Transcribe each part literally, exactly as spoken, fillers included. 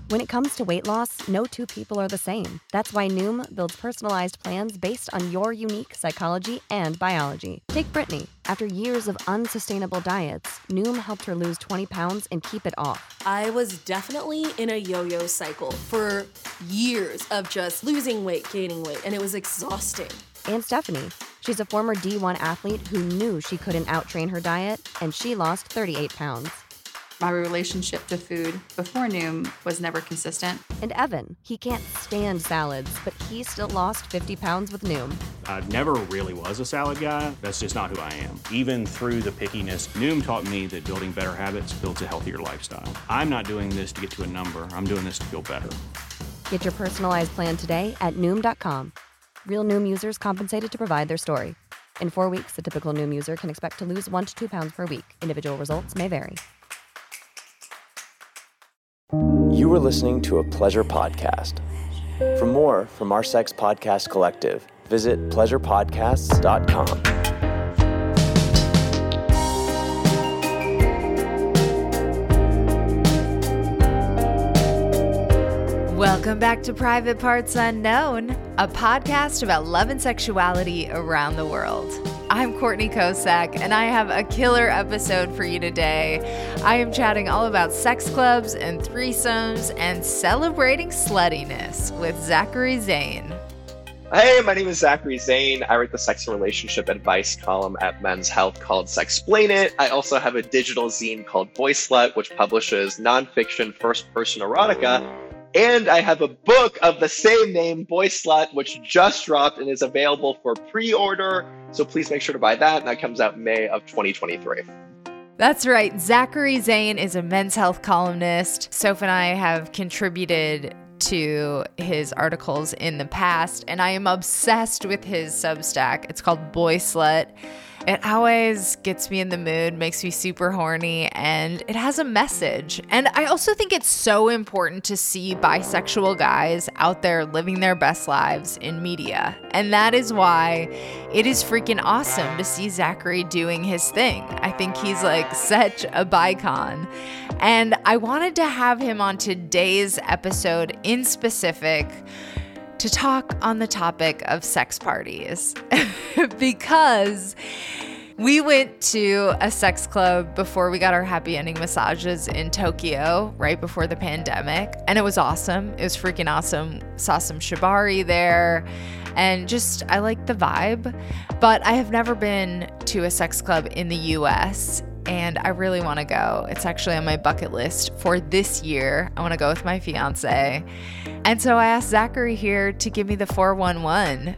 When it comes to weight loss, no two people are the same. That's why Noom builds personalized plans based on your unique psychology and biology. Take Brittany. After years of unsustainable diets, Noom helped her lose twenty pounds and keep it off. I was definitely in a yo-yo cycle for years of just losing weight, gaining weight, and it was exhausting. And Stephanie. She's a former D one athlete who knew she couldn't outtrain her diet, and she lost thirty-eight pounds. My relationship to food before Noom was never consistent. And Evan, he can't stand salads, but he still lost fifty pounds with Noom. I never really was a salad guy. That's just not who I am. Even through the pickiness, Noom taught me that building better habits builds a healthier lifestyle. I'm not doing this to get to a number. I'm doing this to feel better. Get your personalized plan today at Noom dot com. Real Noom users compensated to provide their story. In four weeks, the typical Noom user can expect to lose one to two pounds per week. Individual results may vary. You are listening to a Pleasure podcast. For more from our Sex Podcast Collective, visit pleasure podcasts dot com. Welcome back to Private Parts Unknown, a podcast about love and sexuality around the world. I'm Courtney Kosak, and I have a killer episode for you today. I am chatting all about sex clubs and threesomes and celebrating sluttiness with Zachary Zane. Hey, my name is Zachary Zane. I write the sex and relationship advice column at Men's Health called Sexplain It. I also have a digital zine called Boy Slut, which publishes nonfiction first-person erotica. And I have a book of the same name, Boy Slut, which just dropped and is available for pre-order. So please make sure to buy that. And that comes out May of twenty twenty-three. That's right. Zachary Zane is a Men's Health columnist. Soph and I have contributed to his articles in the past, and I am obsessed with his Substack. It's called Boy Slut. It always gets me in the mood, makes me super horny, and it has a message. And I also think it's so important to see bisexual guys out there living their best lives in media. And that is why it is freaking awesome to see Zachary doing his thing. I think he's like such a bicon. And I wanted to have him on today's episode in specific to talk on the topic of sex parties because we went to a sex club before we got our happy ending massages in Tokyo right before the pandemic, and it was awesome. It was freaking awesome. Saw some shibari there, and just I like the vibe, but I have never been to a sex club in the U S, and I really want to go. It's actually on my bucket list for this year. I want to go with my fiance. And so I asked Zachary here to give me the four one one.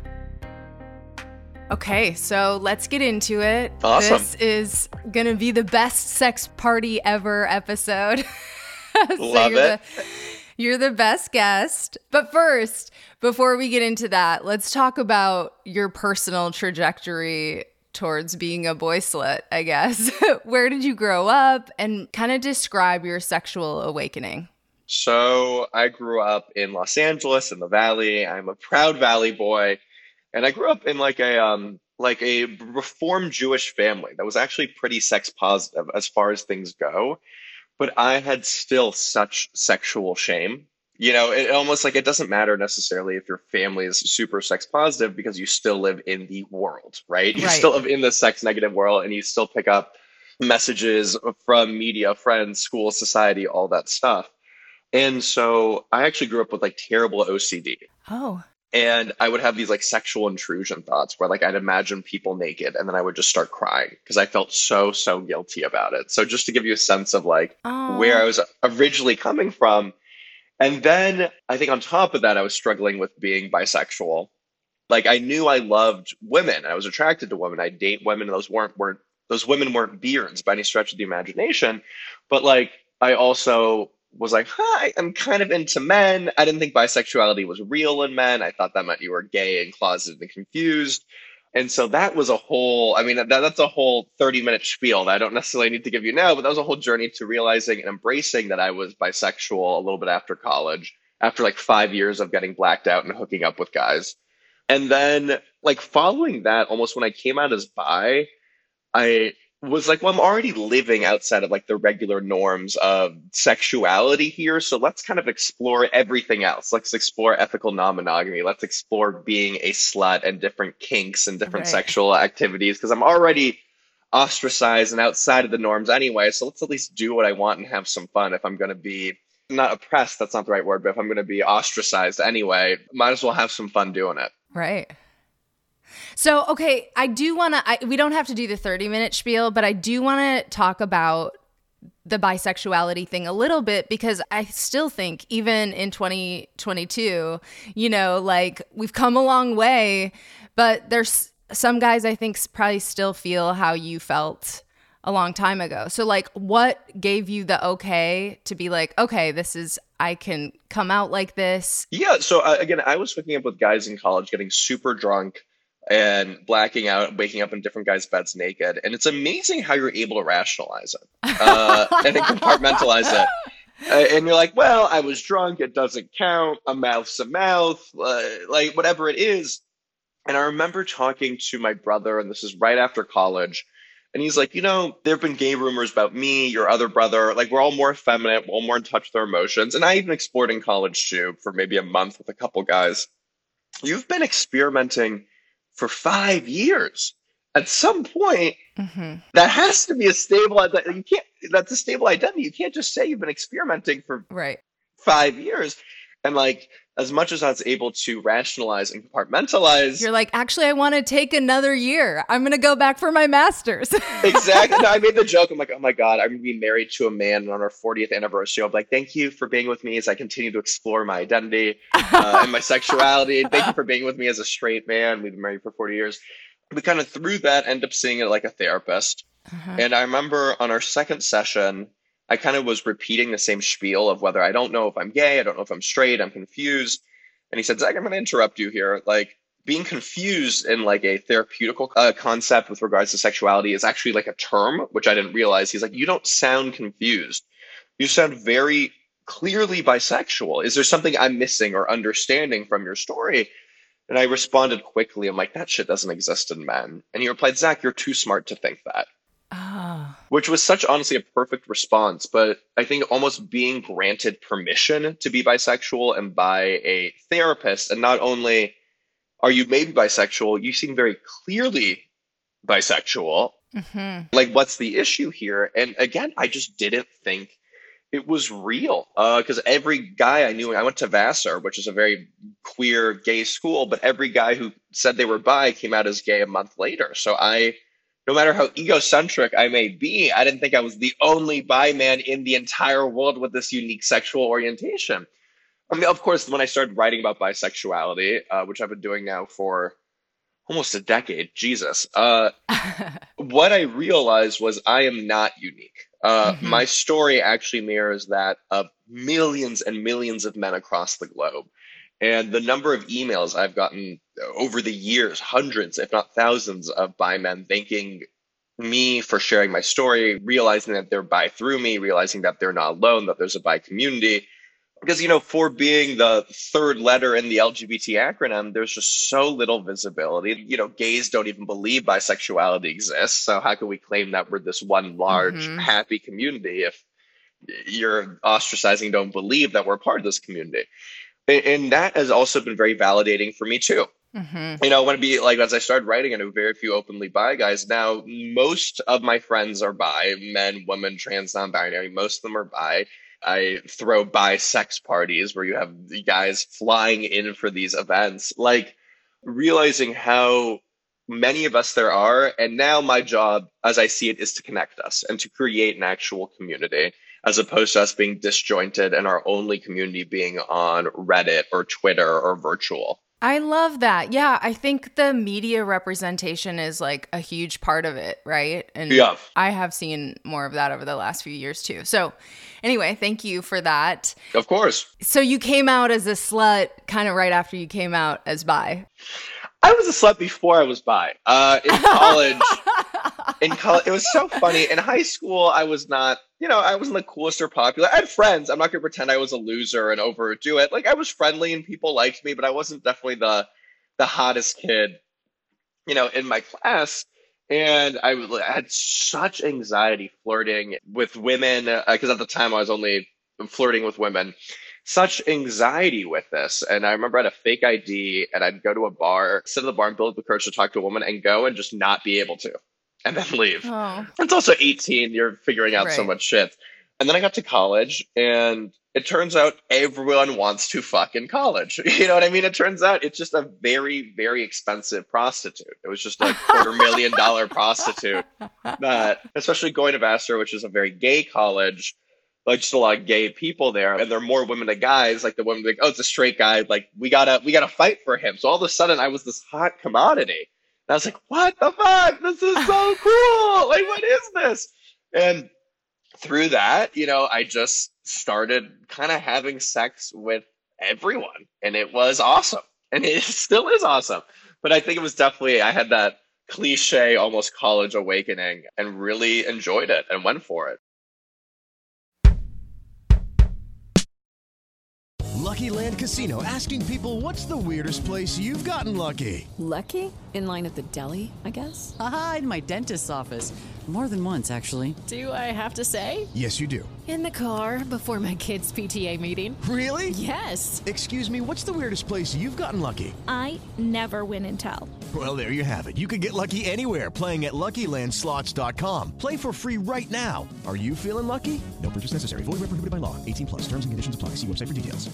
Okay, so let's get into it. Awesome. This is going to be the best sex party ever episode. so Love you're it. The, you're the best guest. But first, before we get into that, let's talk about your personal trajectory towards being a boy slut, I guess. Where did you grow up, and kind of describe your sexual awakening? So I grew up in Los Angeles in the Valley. I'm a proud Valley boy. And I grew up in like a um like a Reformed Jewish family that was actually pretty sex positive as far as things go. But I had still such sexual shame. You know, it almost like it doesn't matter necessarily if your family is super sex positive because you still live in the world, right? You Right. still live in the sex negative world, and you still pick up messages from media, friends, school, society, all that stuff. And so I actually grew up with like terrible O C D. Oh. And I would have these like sexual intrusion thoughts where like I'd imagine people naked and then I would just start crying because I felt so, so guilty about it. So just to give you a sense of like Oh. where I was originally coming from. And then I think on top of that, I was struggling with being bisexual. Like I knew I loved women. I was attracted to women. I date women. And those weren't, weren't, those women weren't beards by any stretch of the imagination. But like, I also was like, hi, I'm kind of into men. I didn't think bisexuality was real in men. I thought that meant you were gay and closeted and confused. And so that was a whole, I mean, that, that's a whole thirty minute spiel that I don't necessarily need to give you now, but that was a whole journey to realizing and embracing that I was bisexual a little bit after college, after like five years of getting blacked out and hooking up with guys. And then like following that, almost when I came out as bi, I was like, well, I'm already living outside of like the regular norms of sexuality here. So let's kind of explore everything else. Let's explore ethical non-monogamy. Let's explore being a slut and different kinks and different Right. sexual activities because I'm already ostracized and outside of the norms anyway. So let's at least do what I want and have some fun if I'm going to be not oppressed. That's not the right word, but if I'm going to be ostracized anyway, might as well have some fun doing it. Right. So, okay, I do want to, we don't have to do the thirty minute spiel, but I do want to talk about the bisexuality thing a little bit because I still think even in twenty twenty-two, you know, like we've come a long way, but there's some guys I think probably still feel how you felt a long time ago. So like what gave you the okay to be like, okay, this is, I can come out like this? Yeah. So uh, again, I was hooking up with guys in college, getting super drunk and blacking out, waking up in different guys' beds naked. And it's amazing how you're able to rationalize it uh, and then compartmentalize it. Uh, and you're like, well, I was drunk. It doesn't count. A mouth's a mouth, uh, like whatever it is. And I remember talking to my brother, and this is right after college. And he's like, you know, there have been gay rumors about me, your other brother. Like, we're all more effeminate, we're all more in touch with our emotions. And I even explored in college, too, for maybe a month with a couple guys. You've been experimenting for five years. At some point, Mm-hmm. that has to be a stable identity. You can't, that's a stable identity. You can't just say you've been experimenting for Right. five years. And like, as much as I was able to rationalize and compartmentalize, You're like, actually, I want to take another year. I'm going to go back for my master's. exactly. No, I made the joke. I'm like, oh my God, I'm going to be married to a man and on our fortieth anniversary. I'm like, thank you for being with me as I continue to explore my identity uh, and my sexuality. Thank you for being with me as a straight man. We've been married for forty years. We kind of through that end up seeing it like a therapist. Uh-huh. And I remember on our second session, I kind of was repeating the same spiel of whether I don't know if I'm gay, I don't know if I'm straight, I'm confused. And he said, Zach, I'm going to interrupt you here. Like, being confused in like a therapeutical uh, concept with regards to sexuality is actually like a term, which I didn't realize. He's like, you don't sound confused. You sound very clearly bisexual. Is there something I'm missing or understanding from your story? And I responded quickly. I'm like, that shit doesn't exist in men. And he replied, Zach, you're too smart to think that. Oh. Which was such honestly a perfect response. But I think almost being granted permission to be bisexual and by a therapist, and not only are you maybe bisexual, you seem very clearly bisexual. Mm-hmm. Like, what's the issue here? And again, I just didn't think it was real. Because uh, every guy I knew, I went to Vassar, which is a very queer gay school, but every guy who said they were bi came out as gay a month later. So I, no matter how egocentric I may be, I didn't think I was the only bi man in the entire world with this unique sexual orientation. I mean, of course, when I started writing about bisexuality, uh, which I've been doing now for almost a decade, Jesus, uh, what I realized was I am not unique. Uh, Mm-hmm. My story actually mirrors that of millions and millions of men across the globe. And the number of emails I've gotten over the years, hundreds, if not thousands, of bi men thanking me for sharing my story, realizing that they're bi through me, realizing that they're not alone, that there's a bi community. Because, you know, for being the third letter in the L G B T acronym, there's just so little visibility. You know, gays don't even believe bisexuality exists. So how can we claim that we're this one large, Mhm. happy community if you're ostracizing, don't believe that we're part of this community? And, and that has also been very validating for me, too. Mm-hmm. You know, when it be like, as I started writing, I knew very few openly bi guys. Now, most of my friends are bi, men, women, trans, non-binary. Most of them are bi. I throw bi sex parties where you have the guys flying in for these events, like realizing how many of us there are. And now my job, as I see it, is to connect us and to create an actual community, as opposed to us being disjointed and our only community being on Reddit or Twitter or virtual. I love that. Yeah, I think the media representation is like a huge part of it, right? And Yeah. I have seen more of that over the last few years too. So anyway, thank you for that. Of course. So you came out as a slut kind of right after you came out as bi. I was a slut before I was bi. Uh, in college, in college, it was so funny. In high school, I was not, you know, I wasn't the coolest or popular. I had friends. I'm not going to pretend I was a loser and overdo it. Like, I was friendly and people liked me, but I wasn't definitely the the hottest kid, you know, in my class. And I w- I had such anxiety flirting with women because at the time I was only flirting with women. Such anxiety with this. And I remember I had a fake I D and I'd go to a bar, sit at the bar and build up the courage to talk to a woman and go and just not be able to and then leave. Oh, It's also eighteen, you're figuring out so right. much shit. And then I got to college and it turns out everyone wants to fuck in college. You know what I mean? It turns out it's just a very, very expensive prostitute. It was just a quarter million dollar prostitute that, especially going to Vassar, which is a very gay college, like just a lot of gay people there, and there are more women than guys. Like the women, like, oh, it's a straight guy. Like we gotta, we gotta fight for him. So all of a sudden, I was this hot commodity. And I was like, what the fuck? This is so cool. Like, what is this? And through that, you know, I just started kind of having sex with everyone, and it was awesome, and it still is awesome. But I think it was definitely I had that cliche, almost college awakening, and really enjoyed it and went for it. Lucky Land Casino, asking people, what's the weirdest place you've gotten lucky? Lucky? In line at the deli, I guess? Aha, in my dentist's office. More than once, actually. Do I have to say? Yes, you do. In the car before my kids' P T A meeting. Really? Yes. Excuse me, what's the weirdest place you've gotten lucky? I never win and tell. Well, there you have it. You can get lucky anywhere, playing at Lucky Land Slots dot com. Play for free right now. Are you feeling lucky? No purchase necessary. Void where prohibited by law. eighteen plus. Terms and conditions apply. See website for details.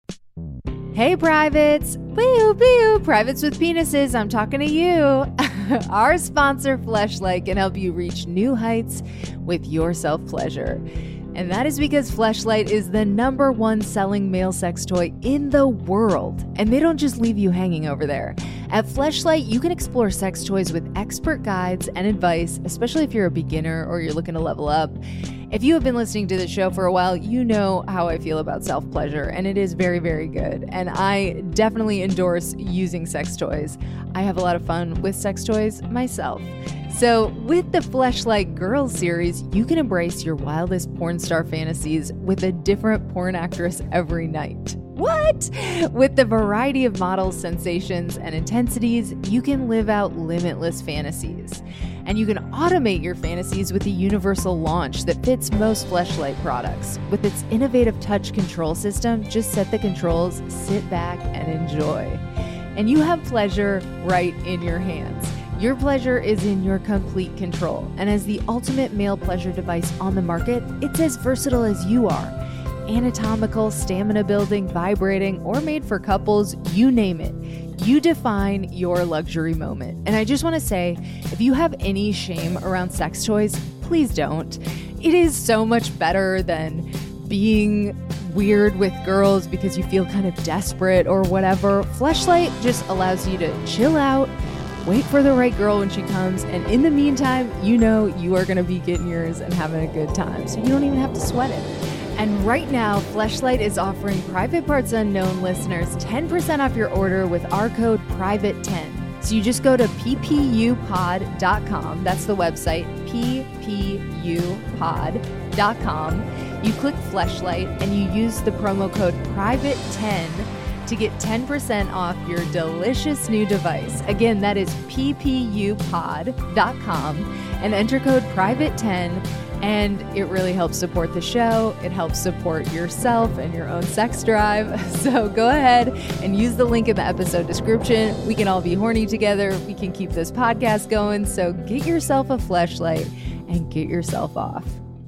Hey, privates. Boo, boo. Privates with penises. I'm talking to you. Our sponsor, Fleshlight, can help you reach new heights with your self-pleasure. And that is because Fleshlight is the number one selling male sex toy in the world. And they don't just leave you hanging over there. At Fleshlight, you can explore sex toys with expert guides and advice, especially if you're a beginner or you're looking to level up. If you have been listening to the show for a while, you know how I feel about self-pleasure, and it is very, very good. And I definitely endorse using sex toys. I have a lot of fun with sex toys myself. So with the Fleshlight Girls series, you can embrace your wildest porn star fantasies with a different porn actress every night. What? With the variety of models, sensations, and intensities, you can live out limitless fantasies. And you can automate your fantasies with the universal launch that fits most Fleshlight products. With its innovative touch control system, just set the controls, sit back, and enjoy. And you have pleasure right in your hands. Your pleasure is in your complete control. And as the ultimate male pleasure device on the market, it's as versatile as you are. Anatomical, stamina building, vibrating, or made for couples, you name it. You define your luxury moment. And I just want to say, if you have any shame around sex toys, please don't. It is so much better than being weird with girls because you feel kind of desperate or whatever. Fleshlight just allows you to chill out, wait for the right girl when she comes, and in the meantime, you know you are going to be getting yours and having a good time. So you don't even have to sweat it. And right now, Fleshlight is offering Private Parts Unknown listeners ten percent off your order with our code private ten. So you just go to p p u pod dot com. That's the website, p p u pod dot com. You click Fleshlight and you use the promo code private ten to get ten percent off your delicious new device. Again, that is p p u pod dot com and enter code private ten. And it really helps support the show. It helps support yourself and your own sex drive. So go ahead and use the link in the episode description. We can all be horny together. We can keep this podcast going. So get yourself a Fleshlight and get yourself off.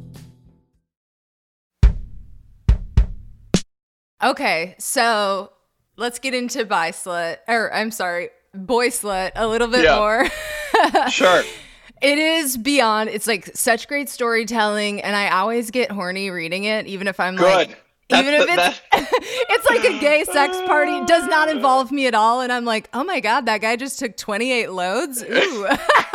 Okay, so let's get into bi slut, or I'm sorry, boy slut a little bit Yeah. more. Sure. It is beyond, it's like such great storytelling, and I always get horny reading it, even if I'm Good. like, even That's if the- it's, it's like a gay sex party. It does not involve me at all, and I'm like, oh my God, that guy just took twenty-eight loads? Ooh.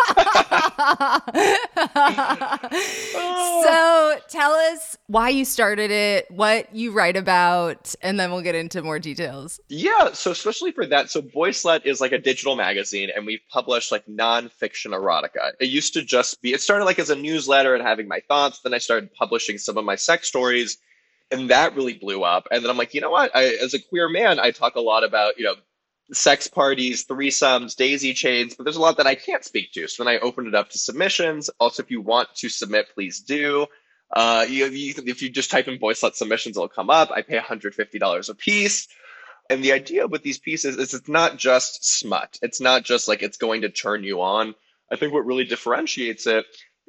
So tell us why you started it, what you write about, and then we'll get into more details. Yeah, so especially for that, so Boy Slut is like a digital magazine, and we've published like nonfiction erotica. It used to just be, it started like as a newsletter and having my thoughts, then I started publishing some of my sex stories, and that really blew up. And then I'm like, you know what, I, as a queer man, I talk a lot about, you know, sex parties, threesomes, daisy chains, but there's a lot that I can't speak to. So then I open it up to submissions. Also, if you want to submit, please do. Uh, you, you, if you just type in boy slut submissions, it'll come up. I pay one hundred fifty dollars a piece. And the idea with these pieces is it's not just smut. It's not just like it's going to turn you on. I think what really differentiates it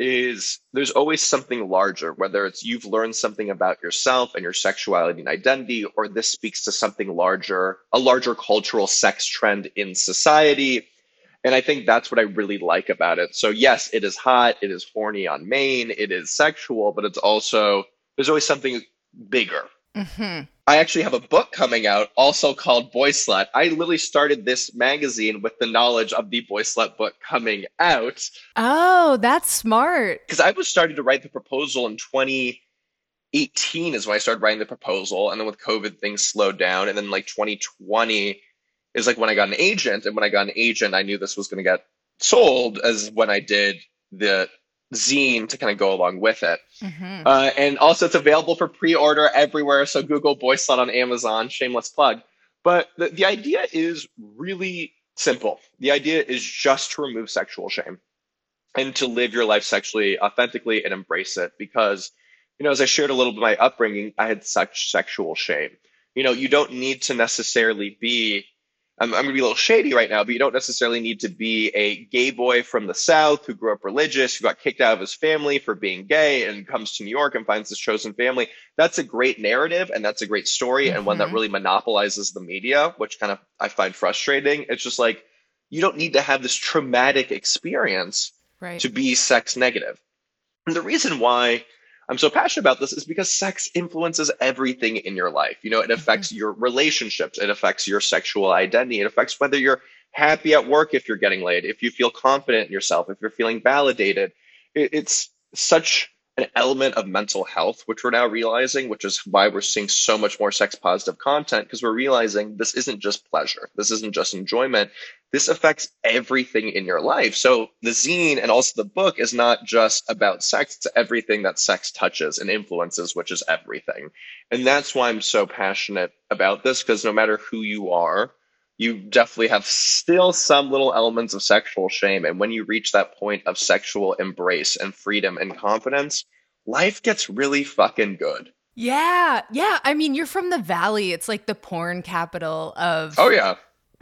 is there's always something larger, whether it's you've learned something about yourself and your sexuality and identity, or this speaks to something larger, a larger cultural sex trend in society. And I think that's what I really like about it. So yes, it is hot, it is horny on main, it is sexual, but it's also, there's always something bigger. Mm-hmm. I actually have a book coming out also called Boy Slut. I literally started this magazine with the knowledge of the Boy Slut book coming out. Oh, that's smart. Because I was starting to write the proposal in twenty eighteen is when I started writing the proposal. And then with COVID, things slowed down. And then like twenty twenty is like when I got an agent. And when I got an agent, I knew this was going to get sold as when I did the zine to kind of go along with it. Mm-hmm. Uh, and also it's available for pre-order everywhere. So Google Boy Slut on Amazon, shameless plug. But the, the idea is really simple. The idea is just to remove sexual shame and to live your life sexually authentically and embrace it. Because, you know, as I shared a little bit of my upbringing, I had such sexual shame. You know, you don't need to necessarily be I'm, I'm going to be a little shady right now, but you don't necessarily need to be a gay boy from the South who grew up religious, who got kicked out of his family for being gay and comes to New York and finds his chosen family. That's a great narrative and that's a great story, mm-hmm. and one that really monopolizes the media, which kind of I find frustrating. It's just like, you don't need to have this traumatic experience right. to be sex negative. And the reason why I'm so passionate about this is because sex influences everything in your life. You know, it affects mm-hmm. your relationships. It affects your sexual identity. It affects whether you're happy at work, if you're getting laid, if you feel confident in yourself, if you're feeling validated. It, it's such an element of mental health, which we're now realizing, which is why we're seeing so much more sex positive content, because we're realizing this isn't just pleasure. This isn't just enjoyment. This affects everything in your life. So the zine and also the book is not just about sex. It's everything that sex touches and influences, which is everything. And that's why I'm so passionate about this, because no matter who you are, you definitely have still some little elements of sexual shame. And when you reach that point of sexual embrace and freedom and confidence, life gets really fucking good. Yeah. Yeah. I mean, you're from the Valley. It's like the porn capital of oh, yeah.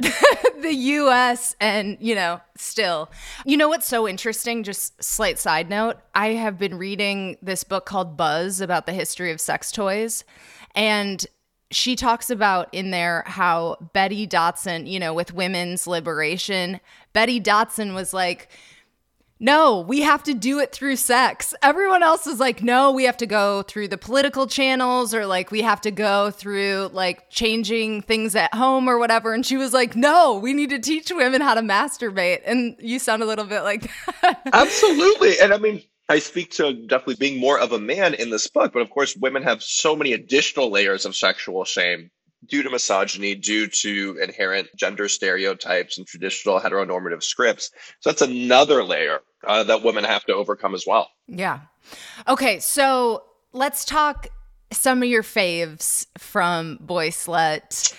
the U S and, you know, still. You know what's so interesting? Just slight side note. I have been reading this book called Buzz about the history of sex toys. And she talks about in there how Betty Dodson, you know, with women's liberation, Betty Dodson was like, no, we have to do it through sex. Everyone else is like, no, we have to go through the political channels, or like we have to go through like changing things at home or whatever. And she was like, no, we need to teach women how to masturbate. And you sound a little bit like that. Absolutely. And I mean, I speak to definitely being more of a man in this book, but of course, women have so many additional layers of sexual shame due to misogyny, due to inherent gender stereotypes and traditional heteronormative scripts. So that's another layer uh, that women have to overcome as well. Yeah. Okay, so let's talk some of your faves from Boy Slut.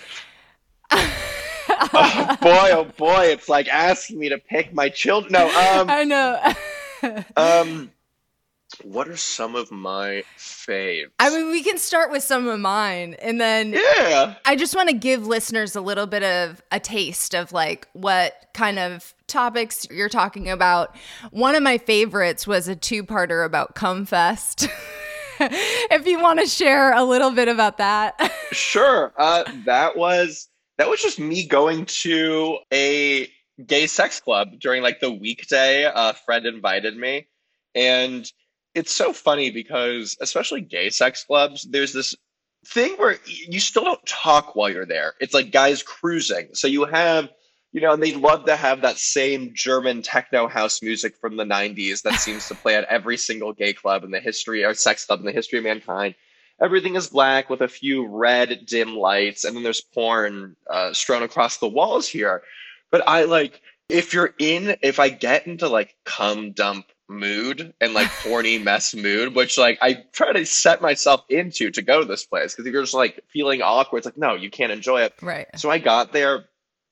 Oh boy, oh boy, it's like asking me to pick my children. No, um, I know. um, what are some of my faves? I mean, we can start with some of mine, and then yeah. I just want to give listeners a little bit of a taste of like what kind of topics you're talking about. One of my favorites was a two-parter about Cumfest. If you want to share a little bit about that. Sure. Uh, that was that was just me going to a gay sex club during like the weekday. A friend invited me, and it's so funny because especially gay sex clubs, there's this thing where you still don't talk while you're there. It's like guys cruising. So you have, you know, and they love to have that same German techno house music from the nineties that seems to play at every single gay club in the history, or sex club in the history of mankind. Everything is black with a few red dim lights, and then there's porn uh, strewn across the walls here. But I like, if you're in, if I get into like cum dump mood and like horny mess mood, which like I try to set myself into to go to this place, because if you're just like feeling awkward, it's like, no, you can't enjoy it. Right. So I got there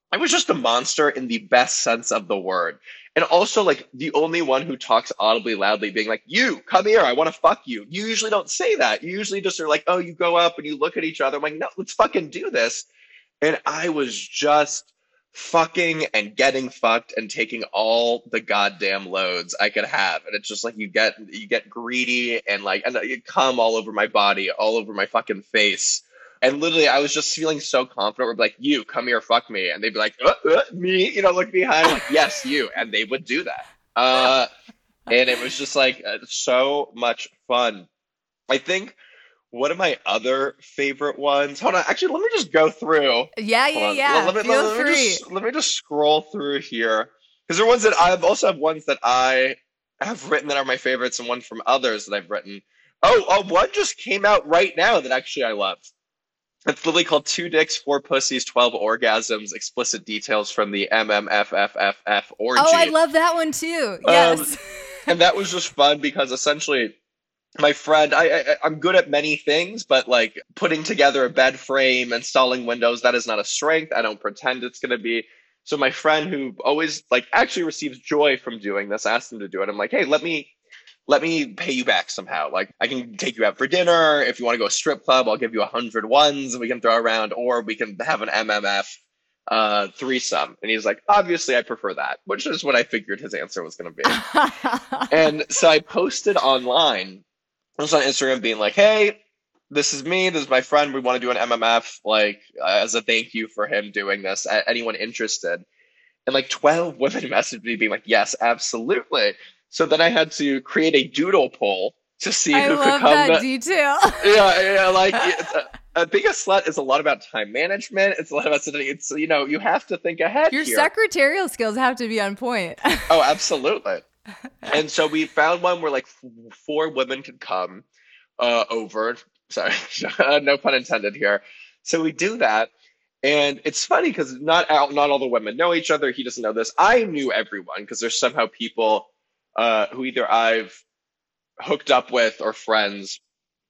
I was just a monster in the best sense of the word. And also, like, the only one who talks audibly loudly, being like, you, come here, I want to fuck you. You usually don't say that. You usually just are like, oh, you go up and you look at each other. I'm like, no, let's fucking do this. And I was just fucking and getting fucked and taking all the goddamn loads I could have. And it's just like, you get, you get greedy and like, and you come all over my body, all over my fucking face. And literally, I was just feeling so confident. We're like, you, come here, fuck me. And they'd be like, uh, uh, me, you know, look behind, like, yes, you. And they would do that. Uh, and it was just like uh, so much fun. I think one of my other favorite ones, hold on, actually, let me just go through. Yeah, yeah, yeah. Let, let, Feel let, let, free. me just, let me just scroll through here. Because there are ones that I've also have ones that I have written that are my favorites and one from others that I've written. Oh, oh, one just came out right now that actually I loved. It's literally called Two Dicks, Four Pussies, twelve Orgasms, Explicit Details from the M M F F F F Orgy. Oh, I love that one too. Yes. Um, and that was just fun because essentially my friend, I, I, I'm good at many things, but like putting together a bed frame, installing windows, that is not a strength. I don't pretend it's going to be. So my friend who always like actually receives joy from doing this, asked him to do it. I'm like, hey, let me let me pay you back somehow. Like, I can take you out for dinner. If you want to go to a strip club, I'll give you a hundred ones and we can throw around, or we can have an M M F uh, threesome. And he's like, obviously I prefer that, which is what I figured his answer was going to be. And so I posted online, I was on Instagram being like, hey, this is me, this is my friend, we want to do an M M F, like, uh, as a thank you for him doing this. A- anyone interested? And like twelve women messaged me being like, yes, absolutely. So then I had to create a doodle poll to see I who love could come. that to, detail. yeah, yeah, like it's a, a Being a Slut is a lot about time management. It's a lot about sitting. It's, you know, you have to think ahead. Your here. secretarial skills have to be on point. Oh, absolutely. And so we found one where like f- four women could come uh, over. Sorry, no pun intended here. So we do that. And it's funny because not out, not all the women know each other. He doesn't know this. I knew everyone because there's somehow people uh, who either I've hooked up with or friends.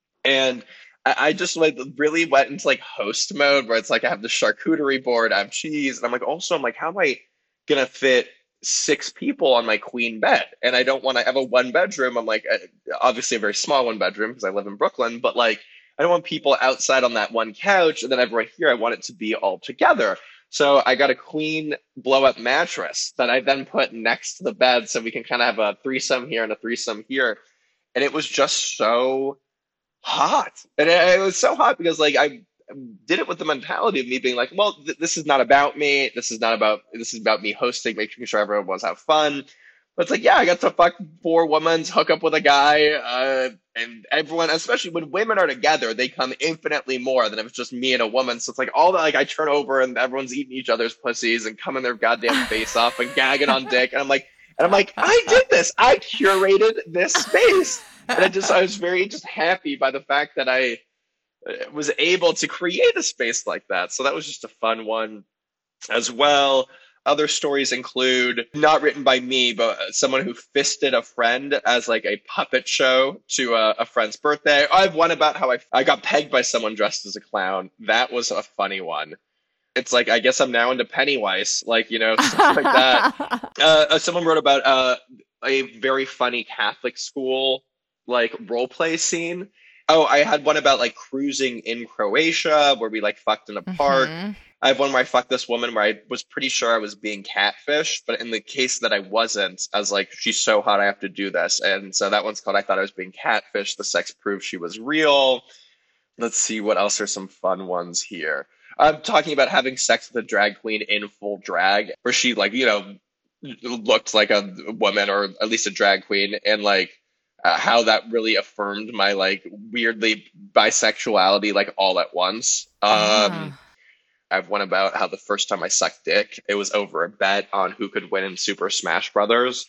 And I, I just like really went into like host mode where it's like I have the charcuterie board, I have cheese. And I'm like, also, I'm like, how am I going to fit six people on my queen bed? And I don't want to have a one bedroom. I'm like, obviously a very small one bedroom because I live in Brooklyn, but like, I don't want people outside on that one couch and then everyone here. I want it to be all together. So I got a queen blow up mattress that I then put next to the bed so we can kind of have a threesome here and a threesome here. And it was just so hot. And it, it was so hot because like I did it with the mentality of me being like, well, th- this is not about me. This is not about, this is about me hosting, making sure everyone wants to have fun. But it's like, yeah, I got to fuck four women, hook up with a guy, uh, and everyone, especially when women are together, they come infinitely more than if it's just me and a woman. So it's like all that, like I turn over and everyone's eating each other's pussies and coming their goddamn face off and gagging on dick. And I'm like, and I'm like, I did this. I curated this space. And I just, I was very just happy by the fact that I was able to create a space like that. So that was just a fun one as well. Other stories include, not written by me, but someone who fisted a friend as like a puppet show to a, a friend's birthday. I have one about how I, I got pegged by someone dressed as a clown. That was a funny one. It's like, I guess I'm now into Pennywise, like, you know, stuff like that. Uh, someone wrote about uh, a very funny Catholic school, like, role play scene. Oh, I had one about like cruising in Croatia where we like fucked in a park. Mm-hmm. I have one where I fucked this woman where I was pretty sure I was being catfished, but in the case that I wasn't, I was like, she's so hot, I have to do this. And so that one's called I Thought I Was Being Catfished. The sex proved she was real. Let's see, what else are some fun ones here? I'm talking about having sex with a drag queen in full drag, where she like, you know, looked like a woman or at least a drag queen, and like uh, how that really affirmed my like weirdly bisexuality like all at once. Um, uh. I have one about how the first time I sucked dick, it was over a bet on who could win in Super Smash Brothers.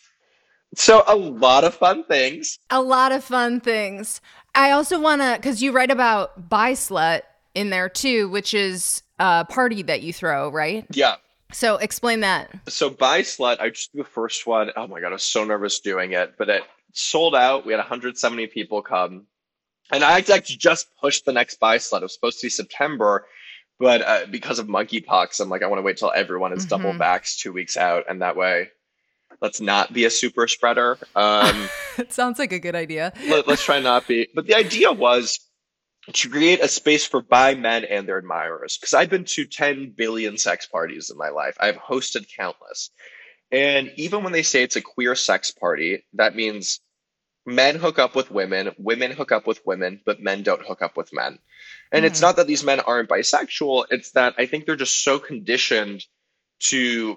So a lot of fun things. A lot of fun things. I also want to, because you write about Bi Slut in there too, which is a party that you throw, right? Yeah. So explain that. So Bi Slut, I just did the first one. Oh my God, I was so nervous doing it, but it sold out. We had one hundred seventy people come. And I actually just pushed the next Bi Slut. It was supposed to be September. But uh, because of monkeypox, I'm like, I want to wait till everyone is double Mhm. vaxxed two weeks out. And that way, let's not be a super spreader. Um, It sounds like a good idea. let, let's try not be. But the idea was to create a space for bi men and their admirers. Because I've been to ten billion sex parties in my life. I've hosted countless. And even when they say it's a queer sex party, that means men hook up with women, women hook up with women, but men don't hook up with men. And it's Mhm. not that these men aren't bisexual, it's that I think they're just so conditioned to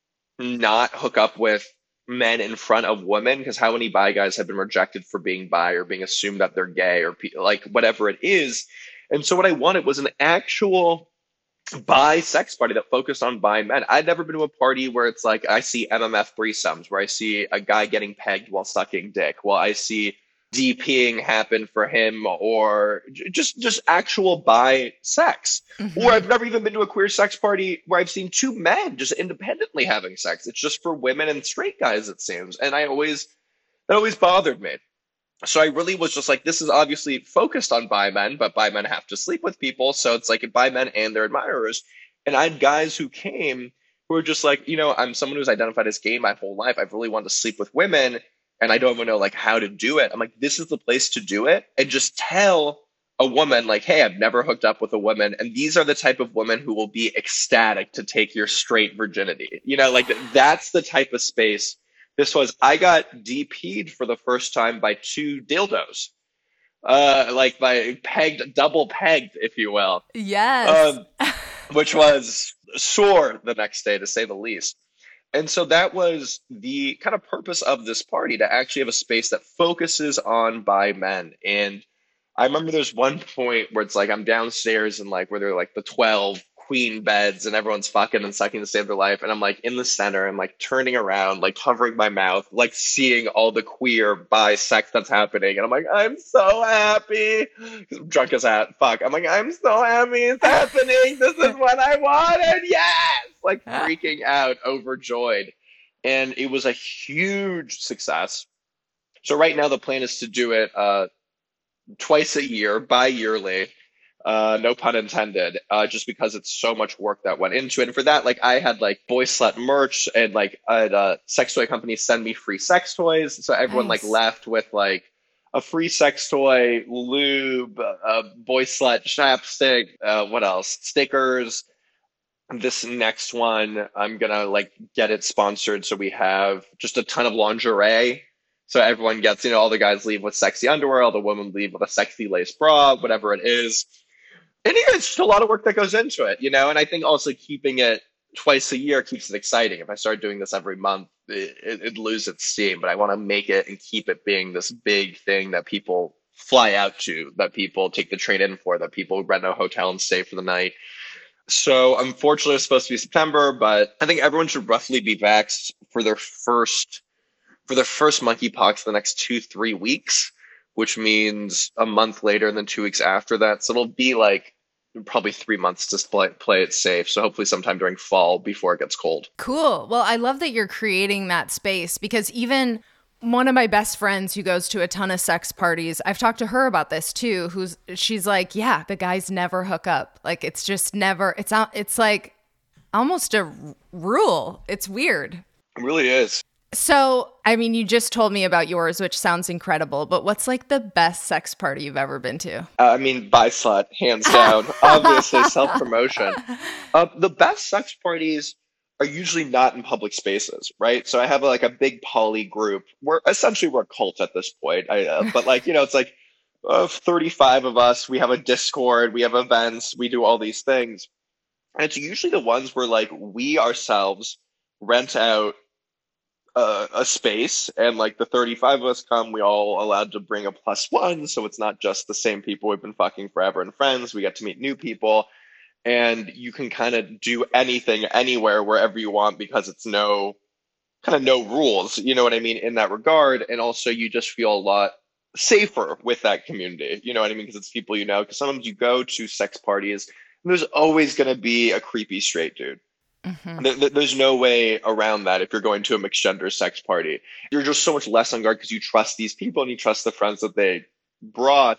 not hook up with men in front of women, because how many bi guys have been rejected for being bi or being assumed that they're gay or pe- like whatever it is. And so what I wanted was an actual bi sex party that focused on bi men. I'd never been to a party where it's like I see M M F threesomes, where I see a guy getting pegged while sucking dick, while I see DPing happen for him, or j- just just actual bi sex. Mhm. Or I've never even been to a queer sex party where I've seen two men just independently having sex. It's just for women and straight guys, it seems. And I always that always bothered me. So I really was just like, this is obviously focused on bi men, but bi men have to sleep with people. So it's like bi men and their admirers. And I had guys who came who were just like, you know, I'm someone who's identified as gay my whole life. I've really wanted to sleep with women and I don't even know like how to do it. I'm like, this is the place to do it. And just tell a woman like, hey, I've never hooked up with a woman. And these are the type of women who will be ecstatic to take your straight virginity. You know, like that's the type of space this was. I got D P'd for the first time by two dildos, uh, like by pegged, double pegged, if you will. Yes. Um, which was sore the next day, to say the least. And so that was the kind of purpose of this party, to actually have a space that focuses on bi men. And I remember there's one point where it's like I'm downstairs and like where they're like the twelve queen beds and everyone's fucking and sucking to save their life. And I'm like in the center, I'm like turning around, like covering my mouth, like seeing all the queer bi sex that's happening. And I'm like, I'm so happy. I'm drunk as that. Fuck. I'm like, I'm so happy it's happening. This is what I wanted. Yes. Like freaking out, overjoyed. And it was a huge success. So right now the plan is to do it uh, twice a year, bi-yearly. Uh, no pun intended, uh, just because it's so much work that went into it. And for that, like I had like boy slut merch and like I had uh, sex toy companies send me free sex toys. So everyone Nice. like left with like a free sex toy, lube, uh, boy slut chapstick, uh, what else? Stickers. This next one, I'm gonna like get it sponsored. So we have just a ton of lingerie. So everyone gets, you know, all the guys leave with sexy underwear, all the women leave with a sexy lace bra, whatever it is. And yeah, it's just a lot of work that goes into it, you know? And I think also keeping it twice a year keeps it exciting. If I start doing this every month, it, it, it'd lose its steam. But I want to make it and keep it being this big thing that people fly out to, that people take the train in for, that people rent a hotel and stay for the night. So unfortunately, it's supposed to be September, but I think everyone should roughly be vaxxed for their first for their first monkeypox the next two, three weeks, which means a month later and then two weeks after that. So it'll be like probably three months to play, play it safe. So hopefully sometime during fall before it gets cold. Cool. Well, I love that you're creating that space, because even one of my best friends who goes to a ton of sex parties, I've talked to her about this too, who's she's like, yeah, the guys never hook up. Like it's just never, it's out, it's like almost a r- rule. It's weird. It really is. So, I mean, you just told me about yours, which sounds incredible, but what's like the best sex party you've ever been to? Uh, I mean, bi slut, hands down. Obviously, self-promotion. Uh, the best sex parties are usually not in public spaces, right? So I have like a big poly group. We're essentially we're a cult at this point. I, uh, but like, you know, it's like uh, thirty-five of us. We have a Discord. We have events. We do all these things. And it's usually the ones where like we ourselves rent out Uh, a space, and like the thirty-five of us come, we all allowed to bring a plus one, so it's not just the same people we've been fucking forever and friends. We get to meet new people, and you can kind of do anything anywhere wherever you want, because it's no kind of no rules, you know what I mean, in that regard. And also you just feel a lot safer with that community, you know what I mean, because it's people you know. Because sometimes you go to sex parties and there's always going to be a creepy straight dude. Mm-hmm. Th- There's no way around that if you're going to a mixed gender sex party. You're just so much less on guard because you trust these people and you trust the friends that they brought.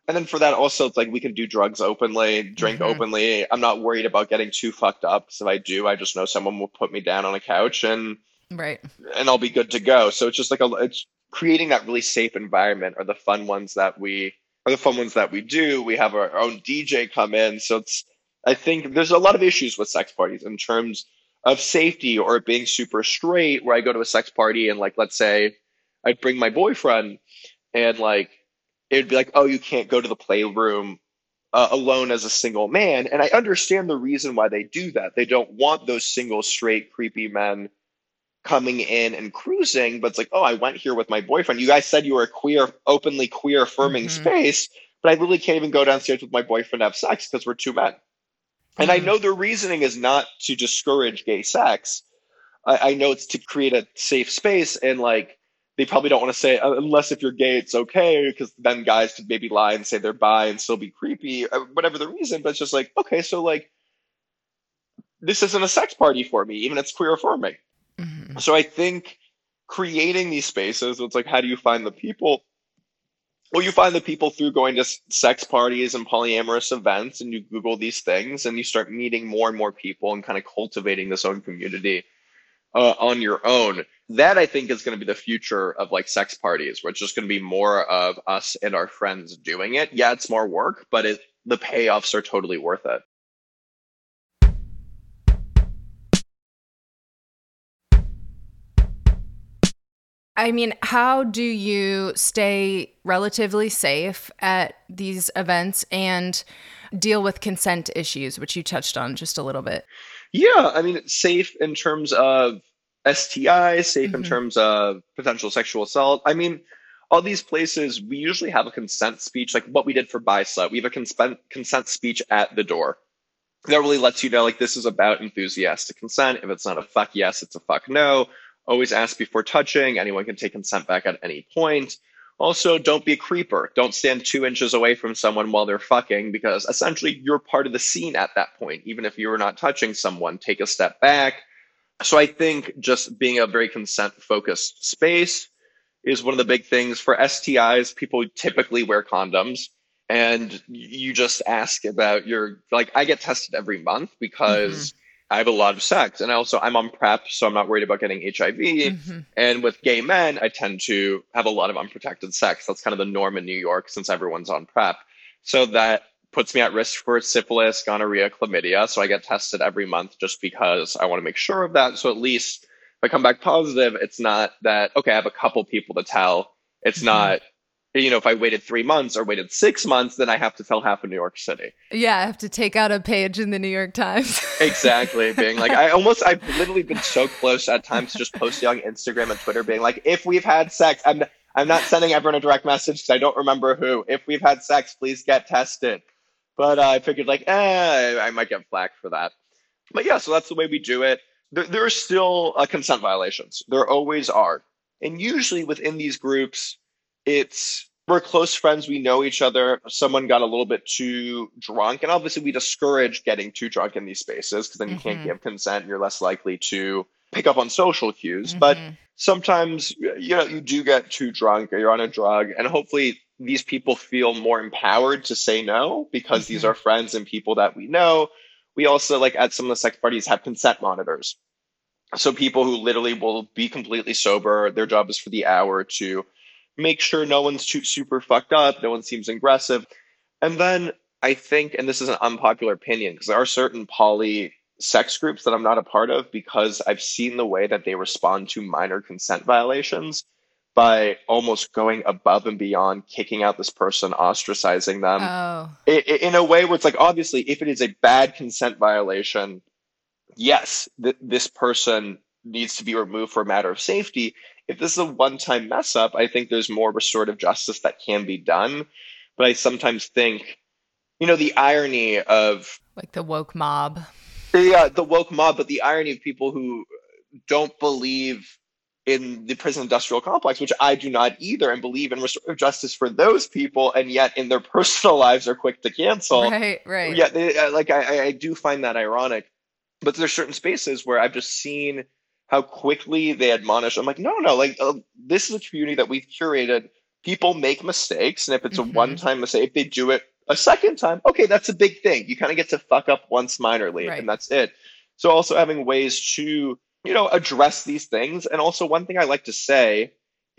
And then for that also, it's like we can do drugs openly, drink Mhm. openly. I'm not worried about getting too fucked up. Because if I do, I just know someone will put me down on a couch and Right. and I'll be good to go. So it's just like a, it's creating that really safe environment are the fun ones that we are the fun ones that we do. We have our own D J come in. So it's, I think there's a lot of issues with sex parties in terms of safety or it being super straight where I go to a sex party and like, let's say I'd bring my boyfriend and like, it'd be like, oh, you can't go to the playroom uh, alone as a single man. And I understand the reason why they do that. They don't want those single, straight, creepy men coming in and cruising, but it's like, oh, I went here with my boyfriend. You guys said you were a queer, openly queer affirming Mhm. space, but I literally can't even go downstairs with my boyfriend to have sex because we're two men. And I Mhm. know their reasoning is not to discourage gay sex. I, I know it's to create a safe space and like, they probably don't want to say, "Uh, unless if you're gay, it's okay, because then guys could maybe lie and say they're bi and still be creepy, uh, whatever the reason. But it's just like, okay, so like, this isn't a sex party for me, even if it's queer affirming. Mhm. So I think creating these spaces, it's like, how do you find the people? Well, you find the people through going to s- sex parties and polyamorous events, and you Google these things, and you start meeting more and more people and kind of cultivating this own community uh, on your own. That I think is going to be the future of like sex parties, where it's just going to be more of us and our friends doing it. Yeah, it's more work, but it the payoffs are totally worth it. I mean, how do you stay relatively safe at these events and deal with consent issues, which you touched on just a little bit? Yeah, I mean, it's safe in terms of S T Is, safe in Mhm. terms of potential sexual assault. I mean, all these places, we usually have a consent speech, like what we did for Buy Slut. We have a consent consent speech at the door that really lets you know, like, this is about enthusiastic consent. If it's not a fuck yes, it's a fuck no. Always ask before touching. Anyone can take consent back at any point. Also, don't be a creeper. Don't stand two inches away from someone while they're fucking, because essentially you're part of the scene at that point. Even if you're not touching someone, take a step back. So I think just being a very consent focused space is one of the big things. For S T Is, people typically wear condoms. And you just ask about your, like, I get tested every month because I have a lot of sex. And also, I'm on PrEP, so I'm not worried about getting H I V. Mhm. And with gay men, I tend to have a lot of unprotected sex. That's kind of the norm in New York since everyone's on PrEP. So that puts me at risk for syphilis, gonorrhea, chlamydia. So I get tested every month just because I want to make sure of that. So at least if I come back positive, it's not that, okay, I have a couple people to tell. It's Mhm. not, you know, if I waited three months or waited six months, then I have to tell half of New York City. Yeah, I have to take out a page in the New York Times. Exactly. Being like, I almost, I've literally been so close at times to just posting on Instagram and Twitter being like, if we've had sex, I'm, I'm not sending everyone a direct message because I don't remember who. If we've had sex, please get tested. But uh, I figured like, eh, I might get flack for that. But yeah, so that's the way we do it. There, there are still uh, consent violations. There always are. And usually within these groups, it's we're close friends, we know each other. Someone got a little bit too drunk. And obviously, we discourage getting too drunk in these spaces because then you can't Mhm. give consent. And you're less likely to pick up on social cues. But Mhm. sometimes, you know, you do get too drunk or you're on a drug. And hopefully, these people feel more empowered to say no because these Mhm. are friends and people that we know. We also, like at some of the sex parties, have consent monitors. So people who literally will be completely sober, their job is for the hour to make sure no one's too super fucked up, no one seems aggressive. And then I think, and this is an unpopular opinion, because there are certain poly sex groups that I'm not a part of because I've seen the way that they respond to minor consent violations by almost going above and beyond, kicking out this person, ostracizing them Oh. i- i- in a way where it's like, obviously, if it is a bad consent violation, yes, th- this person needs to be removed for a matter of safety. If this is a one-time mess up, I think there's more restorative justice that can be done. But I sometimes think, you know, the irony of Like the woke mob. the uh, the woke mob, but the irony of people who don't believe in the prison industrial complex, which I do not either, and believe in restorative justice for those people, and yet in their personal lives are quick to cancel. Right, right. Yeah, they, uh, like I, I- I do find that ironic. But there's certain spaces where I've just seen how quickly they admonish. I'm like, no, no, like uh, this is a community that we've curated people make mistakes, and if it's Mhm. a one-time mistake, if they do it a second time, okay, that's a big thing. You kind of get to fuck up once minorly, Right. and that's it. So also having ways to, you know, address these things. And also one thing I like to say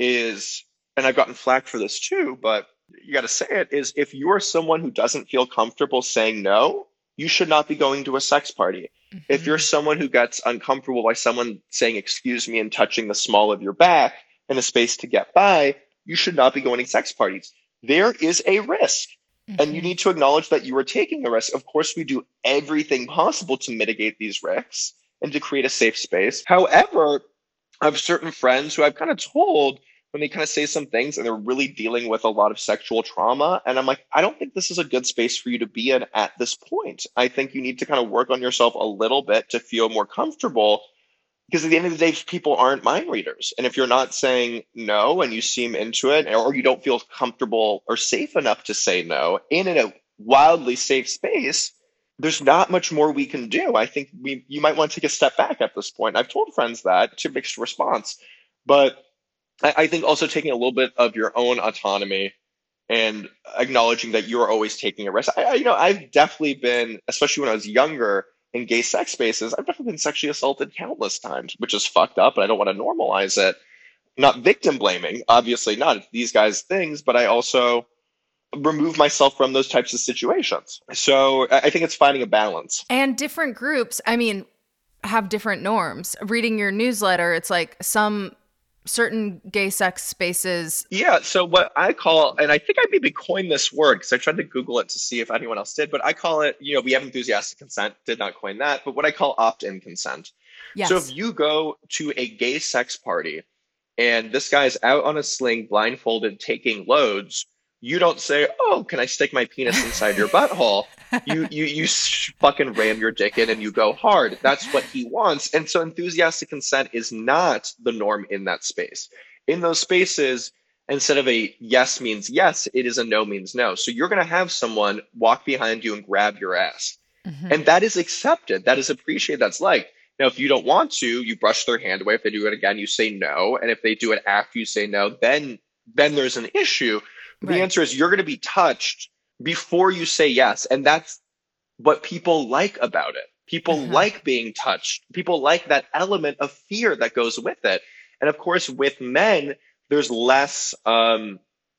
is, and I've gotten flack for this too, but you got to say it, is if you're someone who doesn't feel comfortable saying no, you should not be going to a sex party. If you're someone who gets uncomfortable by someone saying, excuse me, and touching the small of your back in a space to get by, you should not be going to sex parties. There is a risk. And you need to acknowledge that you are taking a risk. Of course, we do everything possible to mitigate these risks and to create a safe space. However, I have certain friends who I've kind of told when they kind of say some things and they're really dealing with a lot of sexual trauma. And I'm like, I don't think this is a good space for you to be in at this point. I think you need to kind of work on yourself a little bit to feel more comfortable, because at the end of the day, people aren't mind readers. And if you're not saying no and you seem into it, or you don't feel comfortable or safe enough to say no in a wildly safe space, there's not much more we can do. I think we you might want to take a step back at this point. I've told friends that to mixed response, but I, I think also taking a little bit of your own autonomy and acknowledging that you're always taking a risk. I, I, you know, I've definitely been, especially when I was younger in gay sex spaces, I've definitely been sexually assaulted countless times, which is fucked up, and I don't want to normalize it. Not victim blaming, obviously not. It's these guys' things, but I also remove myself from those types of situations. So I I think it's finding a balance. And different groups, I mean, have different norms. Reading your newsletter, it's like some certain gay sex spaces. Yeah, so what I call, and I think I maybe coined this word because I tried to Google it to see if anyone else did, but I call it, you know, we have enthusiastic consent, did not coin that, but what I call opt-in consent. Yes. So if you go to a gay sex party and this guy's out on a sling, blindfolded, taking loads, you don't say, oh, can I stick my penis inside your butthole? You you you sh- fucking ram your dick in and you go hard. That's what he wants. And so enthusiastic consent is not the norm in that space. In those spaces, instead of a yes means yes, it is a no means no. So you're going to have someone walk behind you and grab your ass. Mhm. And that is accepted. That is appreciated. That's liked. Now, if you don't want to, you brush their hand away. If they do it again, you say no. And if they do it after you say no, then then there's an issue. Right. The answer is you're going to be touched before you say yes. And that's what people like about it. People Mhm. like being touched. People like that element of fear that goes with it. And of course, with men, there's less um,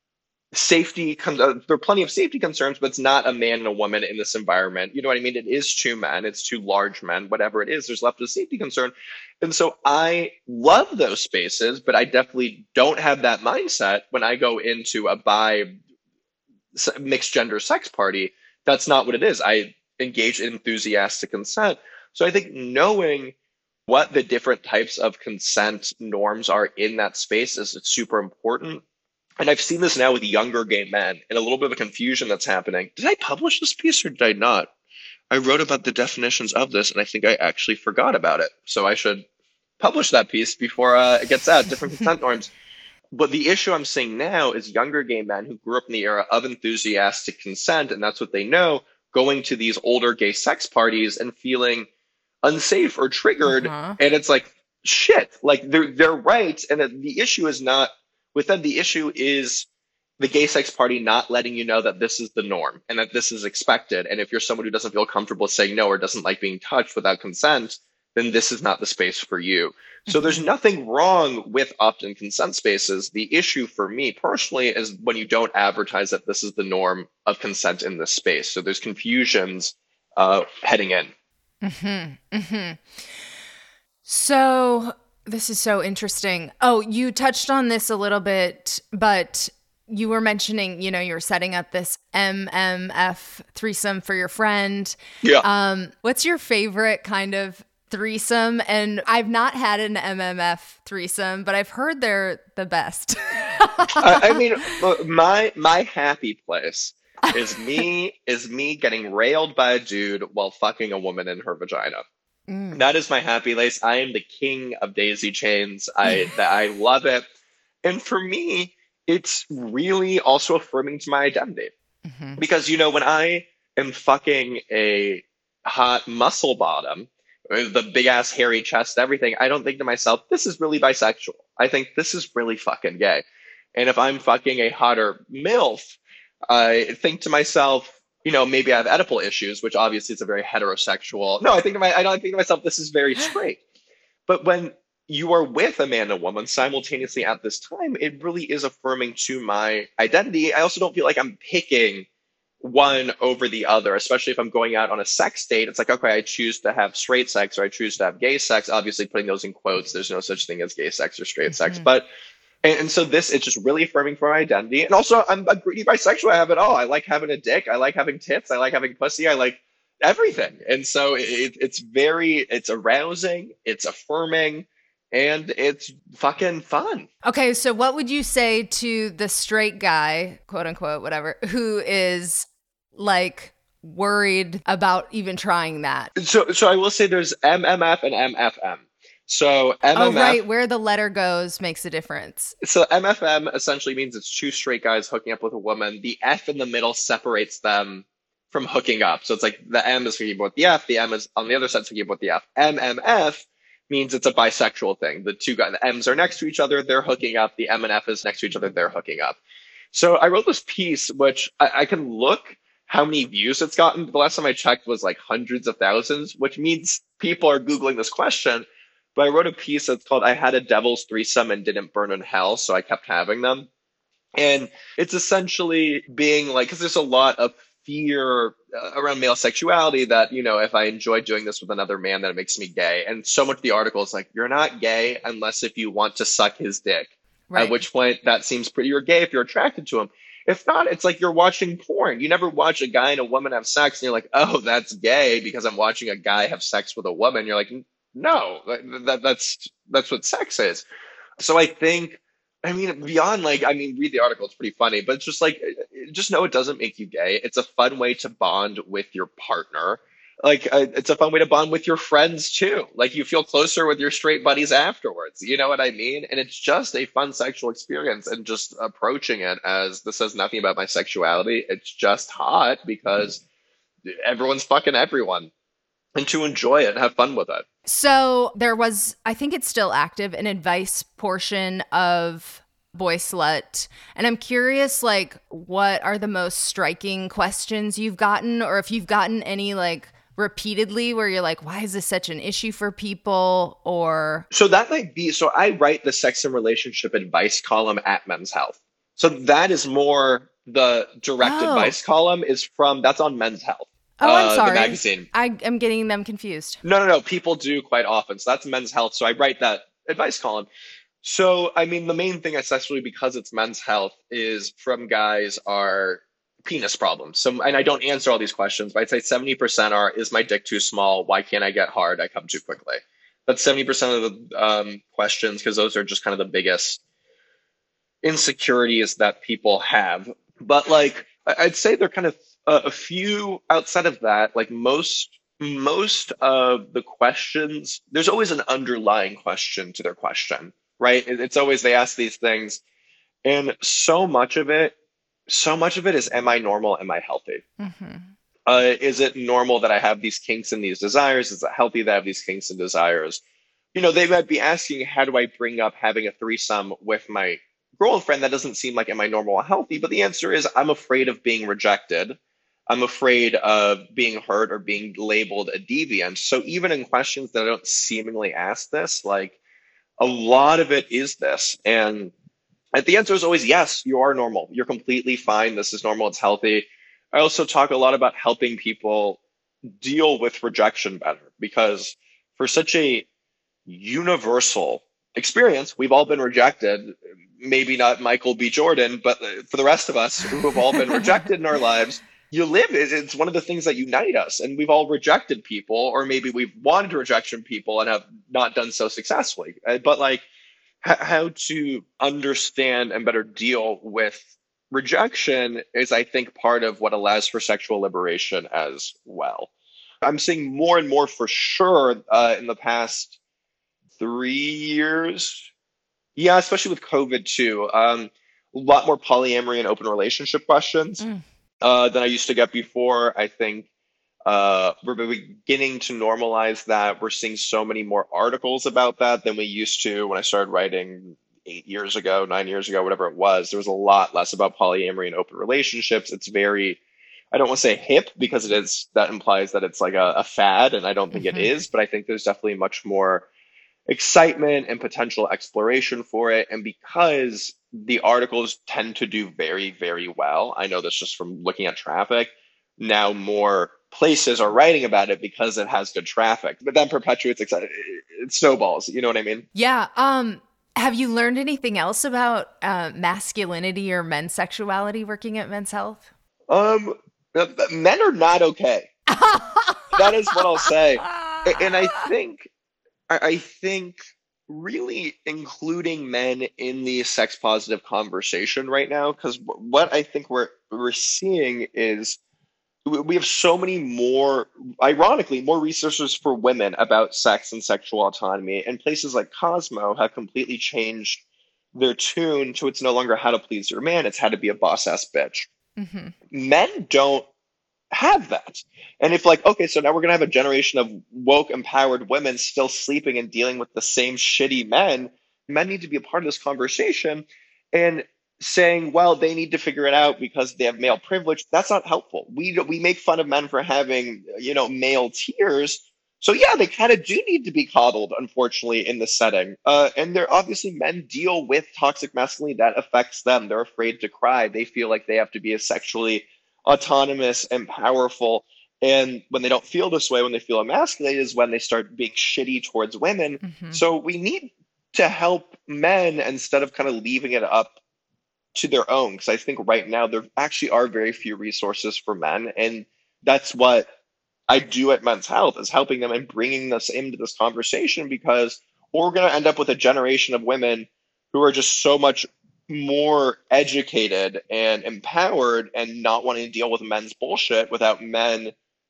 safety. Con- uh, there are plenty of safety concerns, but it's not a man and a woman in this environment. You know what I mean? It is two men. It's two large men. Whatever it is, there's left a safety concern. And so I love those spaces, but I definitely don't have that mindset when I go into a bi s- mixed gender sex party. That's not what it is. I engage in enthusiastic consent. So I think knowing what the different types of consent norms are in that space is super important. And I've seen this now with younger gay men and a little bit of a confusion that's happening. Did I publish this piece or did I not? I wrote about the definitions of this and I think I actually forgot about it. So I should publish that piece before uh, it gets out, different consent norms. But the issue I'm seeing now is younger gay men who grew up in the era of enthusiastic consent, and that's what they know, going to these older gay sex parties and feeling unsafe or triggered. Uh-huh. And it's like, shit, like they're, they're right. And the the issue is not with them. The issue is the gay sex party not letting you know that this is the norm and that this is expected. And if you're someone who doesn't feel comfortable saying no or doesn't like being touched without consent, then this is not the space for you. So there's nothing wrong with opt-in consent spaces. The issue for me personally is when you don't advertise that this is the norm of consent in this space. So there's confusions uh, heading in. Mm-hmm. Mm-hmm. So this is so interesting. Oh, you touched on this a little bit, but you were mentioning, you know, you're setting up this M M F threesome for your friend. Yeah. Um, what's your favorite kind of threesome? And I've not had an M M F threesome, but I've heard they're the best. I, I mean, look, my my happy place is me is me getting railed by a dude while fucking a woman in her vagina. Mm. That is my happy place. I am the king of daisy chains. I that I love it, and for me, it's really also affirming to my identity. Mm-hmm. Because you know, when I am fucking a hot muscle bottom, the big ass hairy chest, everything, I don't think to myself, this is really bisexual. I think this is really fucking gay. And if I'm fucking a hotter MILF, I think to myself, you know, maybe I have Oedipal issues, which obviously is a very heterosexual. No, I think to my, I don't think to myself, this is very straight. But when you are with a man and a woman simultaneously at this time, it really is affirming to my identity. I also don't feel like I'm picking one over the other, especially if I'm going out on a sex date. It's like, okay, I choose to have straight sex or I choose to have gay sex. Obviously, putting those in quotes, there's no such thing as gay sex or straight sex. Mm-hmm. But And, and so this, it's just really affirming for my identity. And also, I'm a greedy bisexual. I have it all. I like having a dick. I like having tits. I like having pussy. I like everything. And so it, it's very, it's arousing, it's affirming, and it's fucking fun. Okay, so what would you say to the straight guy, quote unquote, whatever, who is like worried about even trying that? So, so I will say there's M M F and M F M. So M M F, oh, right, where the letter goes makes a difference. So M F M essentially means it's two straight guys hooking up with a woman. The F in the middle separates them from hooking up. So it's like the M is hooking up with the F, the M is on the other side hooking up with the F. M M F means it's a bisexual thing. The two guys, the M's are next to each other, they're hooking up. The M and F is next to each other, they're hooking up. So I wrote this piece, which I, I can look how many views it's gotten. The last time I checked was like hundreds of thousands, which means people are Googling this question. But I wrote a piece that's called I Had a Devil's Threesome and Didn't Burn in Hell, so I kept having them. And it's essentially being like, because there's a lot of fear uh, around male sexuality that, you know, if I enjoy doing this with another man, that it makes me gay. And so much of the article is like, you're not gay unless if you want to suck his dick. Right. At which point that seems pretty, you're gay if you're attracted to him. If not, it's like you're watching porn. You never watch a guy and a woman have sex and you're like, oh, that's gay because I'm watching a guy have sex with a woman. You're like, no, that, that's that's what sex is. So I think, I mean, beyond like, I mean, read the article, it's pretty funny, but it's just like, just know it doesn't make you gay. It's a fun way to bond with your partner. Like, uh, it's a fun way to bond with your friends too. Like, you feel closer with your straight buddies afterwards. You know what I mean? And it's just a fun sexual experience, and just approaching it as this says nothing about my sexuality. It's just hot because everyone's fucking everyone. And to enjoy it and have fun with it. So there was, I think it's still active, an advice portion of Boy Slut. And I'm curious, like, what are the most striking questions you've gotten? Or if you've gotten any, like, repeatedly where you're like, why is this such an issue for people? Or so that might be, so I write the sex and relationship advice column at Men's Health. So that is more the direct Oh. advice column is from, that's on Men's Health. Oh, I'm uh, sorry. The magazine. I am getting them confused. No, no, no. People do quite often. So that's Men's Health. So I write that advice column. So, I mean, the main thing, especially because it's Men's Health, is from guys are penis problems. So, and I don't answer all these questions, but I'd say seventy percent are, is my dick too small? Why can't I get hard? I come too quickly. That's seventy percent of the um, questions, because those are just kind of the biggest insecurities that people have. But like, I'd say they're kind of uh, a few outside of that. Like most, most of the questions, there's always an underlying question to their question, right? It- It's always, they ask these things, and so much of it, so much of it is, am I normal? Am I healthy? Mm-hmm. Uh, is it normal that I have these kinks and these desires? Is it healthy that I have these kinks and desires? You know, they might be asking, how do I bring up having a threesome with my girlfriend? That doesn't seem like, am I normal or healthy? But the answer is, I'm afraid of being rejected. I'm afraid of being hurt or being labeled a deviant. So even in questions that I don't seemingly ask this, like a lot of it is this. And the answer is always, yes, you are normal. You're completely fine. This is normal. It's healthy. I also talk a lot about helping people deal with rejection better, because for such a universal experience, we've all been rejected. Maybe not Michael B. Jordan, but for the rest of us who have all been rejected in our lives, you live, it's one of the things that unite us. And we've all rejected people, or maybe we've wanted to rejection people and have not done so successfully. Uh, But like h- how to understand and better deal with rejection is, I think, part of what allows for sexual liberation as well. I'm seeing more and more for sure uh, in the past three years. Yeah, especially with COVID too. Um, a lot more polyamory and open relationship questions Mm. uh, than I used to get before. I think uh, we're beginning to normalize that. We're seeing so many more articles about that than we used to when I started writing eight years ago, nine years ago, whatever it was, there was a lot less about polyamory and open relationships. It's very, I don't want to say hip because it is, that implies that it's like a, a fad, and I don't think mm-hmm. it is, but I think there's definitely much more excitement and potential exploration for it. And because the articles tend to do very, very well, I know this just from looking at traffic, now more places are writing about it because it has good traffic, but then perpetuates, excited. It snowballs. You know what I mean? Yeah. Um, have you learned anything else about uh, masculinity or men's sexuality working at Men's Health? Um, men are not okay. That is what I'll say. And I think, I think really including men in the sex positive conversation right now, because what I think we're we're seeing is we have so many more, ironically, more resources for women about sex and sexual autonomy, and places like Cosmo have completely changed their tune to it's no longer how to please your man, it's how to be a boss ass bitch. Mm-hmm. Men don't have that. And if like, okay, so now we're going to have a generation of woke, empowered women still sleeping and dealing with the same shitty men, men need to be a part of this conversation. And saying, well, they need to figure it out because they have male privilege, that's not helpful. We we make fun of men for having, you know, male tears. So yeah, they kind of do need to be coddled, unfortunately, in this setting. Uh, and they're obviously, men deal with toxic masculinity that affects them. They're afraid to cry. They feel like they have to be a sexually autonomous and powerful. And when they don't feel this way, when they feel emasculated, is when they start being shitty towards women. Mm-hmm. So we need to help men instead of kind of leaving it up to their own, because I think right now there actually are very few resources for men, and that's what I do at Men's Health, is helping them and bringing this into this conversation, because we're going to end up with a generation of women who are just so much more educated and empowered and not wanting to deal with men's bullshit without men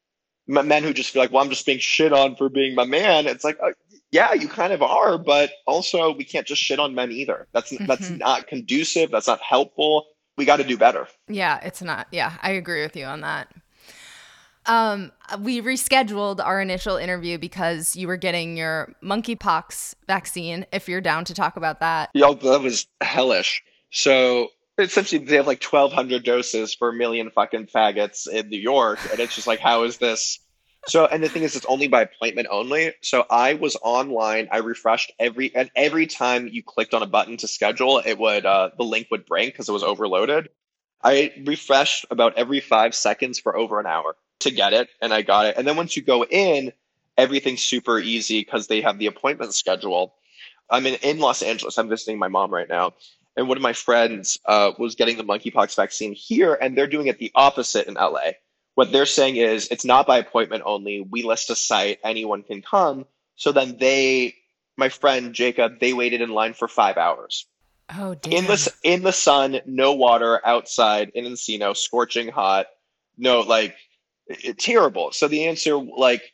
men who just feel like, well, I'm just being shit on for being my man. It's like, uh, yeah, you kind of are, but also we can't just shit on men either. That's mm-hmm. that's not conducive. That's not helpful. We got to do better. Yeah, it's not. Yeah, I agree with you on that. Um, we rescheduled our initial interview because you were getting your monkeypox vaccine, if you're down to talk about that. Yo, that was hellish. So essentially they have like twelve hundred doses for a million fucking faggots in New York. And it's just like, how is this? So, and the thing is, it's only by appointment only. So I was online, I refreshed every, and every time you clicked on a button to schedule, it would, uh, the link would break because it was overloaded. I refreshed about every five seconds for over an hour to get it. And I got it. And then once you go in, everything's super easy because they have the appointment schedule. I'm in, in Los Angeles. I'm visiting my mom right now. And one of my friends uh, was getting the monkeypox vaccine here, and they're doing it the opposite in L A. What they're saying is it's not by appointment only. We list a site, anyone can come. So then they, my friend Jacob, they waited in line for five hours. Oh, damn. In the, in the sun, no water, outside, in Encino, scorching hot, no, like, it, terrible. So the answer, like,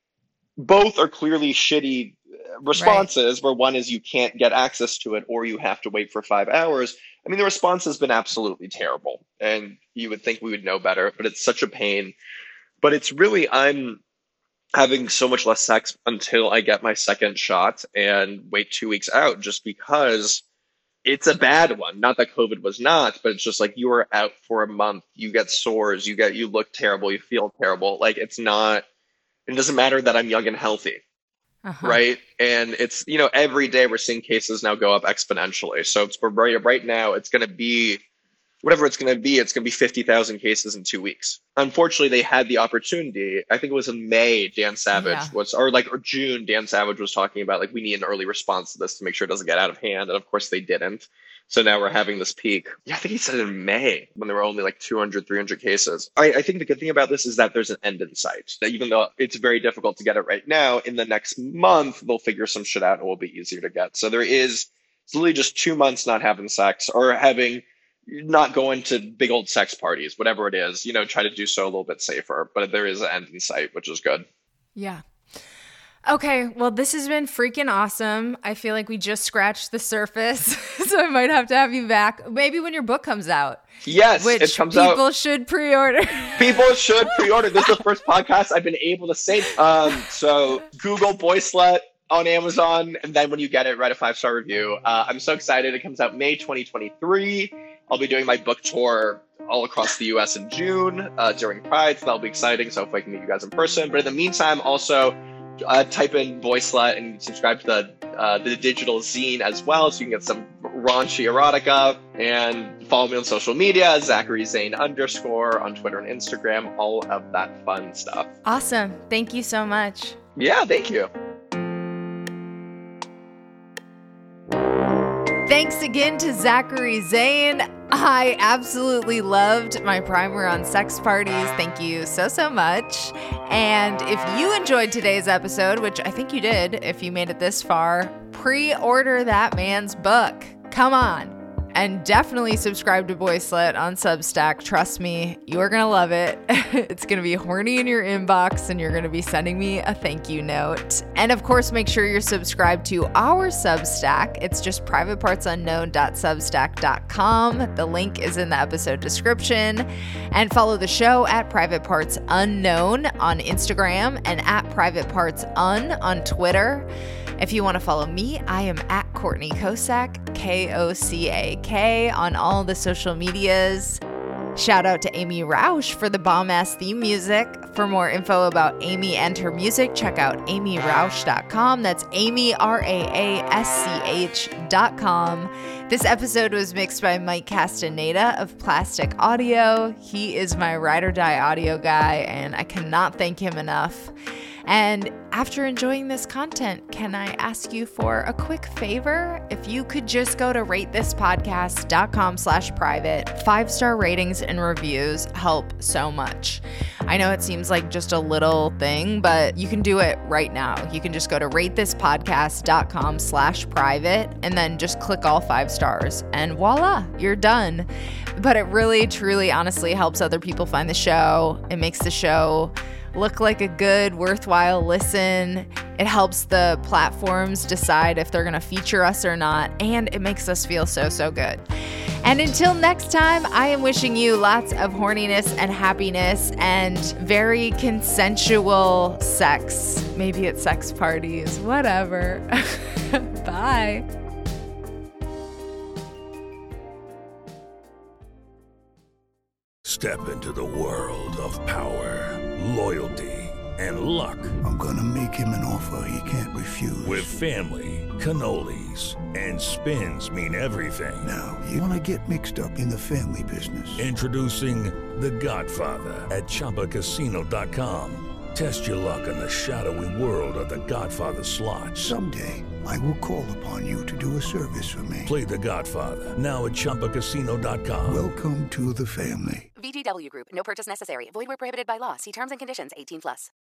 both are clearly shitty responses, right, where one is you can't get access to it or you have to wait for five hours. I mean, the response has been absolutely terrible, and you would think we would know better, but it's such a pain. But it's really, I'm having so much less sex until I get my second shot and wait two weeks out, just because it's a bad one. Not that COVID was not, but it's just like you are out for a month, you get sores, you get, you look terrible, you feel terrible. Like, it's not, it doesn't matter that I'm young and healthy. Uh-huh. Right. And it's, you know, every day we're seeing cases now go up exponentially. So it's for right, right now, it's going to be whatever it's going to be. It's going to be fifty thousand cases in two weeks. Unfortunately, they had the opportunity. I think it was in May, Dan Savage yeah. was, or like, or June, Dan Savage was talking about like, we need an early response to this to make sure it doesn't get out of hand. And of course they didn't. So now we're having this peak. Yeah, I think he said it in May when there were only like two hundred, three hundred cases. I, I think the good thing about this is that there's an end in sight. That even though it's very difficult to get it right now, in the next month, they'll figure some shit out and it will be easier to get. So there is, it's literally just two months not having sex or having, not going to big old sex parties, whatever it is, you know, try to do so a little bit safer. But there is an end in sight, which is good. Yeah. Okay, well, this has been freaking awesome. I feel like we just scratched the surface, so I might have to have you back. Maybe when your book comes out. Yes, which it comes people out. People should pre-order. People should pre-order. This is the first podcast I've been able to say. Um, so Google Boycelet. on Amazon. And then when you get it, write a five-star review. Uh, I'm so excited. It comes out May twenty twenty-three. I'll be doing my book tour all across the U S in June uh, during Pride. So that'll be exciting. So hopefully I can meet you guys in person. But in the meantime, also uh, type in Boyslet and subscribe to the, uh, the digital zine as well. So you can get some raunchy erotica, and follow me on social media, Zachary Zane underscore on Twitter and Instagram, all of that fun stuff. Awesome. Thank you so much. Yeah, thank you. Thanks again to Zachary Zane. I absolutely loved my primer on sex parties. Thank you so, so much. And if you enjoyed today's episode, which I think you did if you made it this far, pre-order that man's book. Come on. And definitely subscribe to Boyslet on Substack. Trust me, you're going to love it. It's going to be horny in your inbox, and you're going to be sending me a thank you note. And of course, make sure you're subscribed to our Substack. It's just private parts unknown dot substack dot com. The link is in the episode description. And follow the show at Private Parts Unknown on Instagram and at Private Parts Un on Twitter. If you want to follow me, I am at Courtney Kosak, K O C A K, on all the social medias. Shout out to Amy Rausch for the bomb-ass theme music. For more info about Amy and her music, check out amy rausch dot com. That's Amy, R A A S C H dot com. This episode was mixed by Mike Castaneda of Plastic Audio. He is my ride or die audio guy, and I cannot thank him enough. And after enjoying this content, can I ask you for a quick favor? If you could just go to rate this podcast dot com slash private, five-star ratings and reviews help so much. I know it seems like just a little thing, but you can do it right now. You can just go to rate this podcast dot com slash private and then just click all five stars and voila, you're done. But it really, truly, honestly helps other people find the show. It makes the show look like a good, worthwhile listen. It helps the platforms decide if they're going to feature us or not, and it makes us feel so, so good. And until next time, I am wishing you lots of horniness and happiness and very consensual sex. Maybe at sex parties, whatever. Bye. Step into the world of power, loyalty, and luck. I'm gonna make him an offer he can't refuse. With family, cannolis, and spins mean everything. Now, you wanna get mixed up in the family business. Introducing The Godfather at Chumba Casino dot com. Test your luck in the shadowy world of The Godfather slot. Someday, I will call upon you to do a service for me. Play The Godfather, now at Chumba Casino dot com. Welcome to the family. V G W Group. No purchase necessary. Void where prohibited by law. See terms and conditions. eighteen plus.